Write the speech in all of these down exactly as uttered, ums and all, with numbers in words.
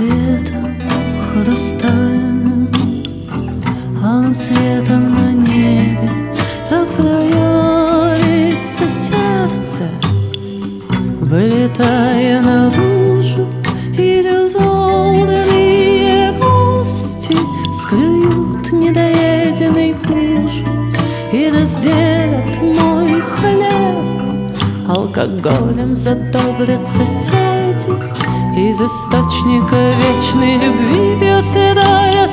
светом хрустальным, алым светом на небе так проявится сердце, вылетая наружу, и дозорные гости склюют недоеденный ужин и разделят мой хлеб. Алкоголем задобрят соседи, из источника вечной любви пьет седая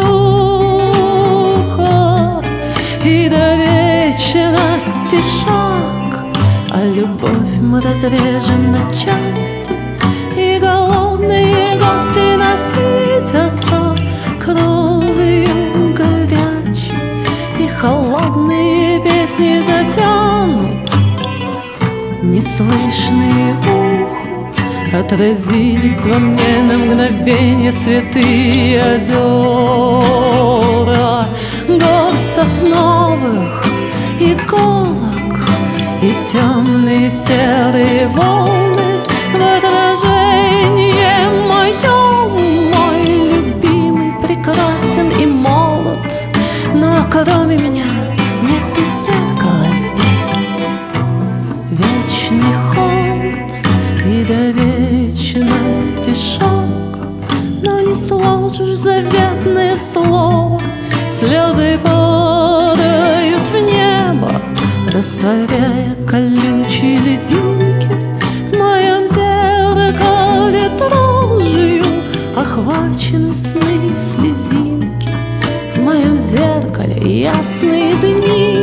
старуха. И до вечности шаг, а любовь мы разрежем на части, и голодные гости насытятся кровью горячей, и холодные песни затянут неслышные уху. Отразились во мне на мгновение святые озера, горсть сосновых иголок и темные серые волны. В отражение моем мой любимый прекрасен и молод, но кроме меня нет и зеркала здесь. Вечный холод и до вечности шаг, но не сложишь заветное слово. Слезы падают в небо, растворяя колючие льдинки. В моем зеркале дрожью охвачены сны и слезинки. В моем зеркале ясные дни,